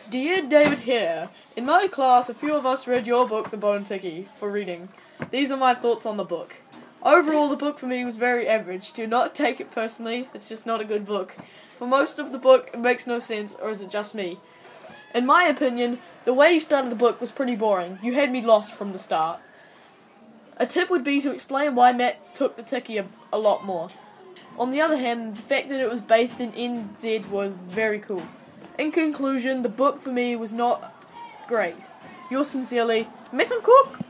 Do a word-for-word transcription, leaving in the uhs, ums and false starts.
Dear David here, in my class a few of us read your book, The Bone Ticky, for reading. These are my thoughts on the book. Overall, the book for me was very average. Do not take it personally, it's just not a good book. For most of the book, it makes no sense, or is it just me? In my opinion, the way you started the book was pretty boring. You had me lost from the start. A tip would be to explain why Matt took the Ticky a, a lot more. On the other hand, the fact that it was based in N Z was very cool. In conclusion, the book for me was not great. Yours sincerely, Mason Cook.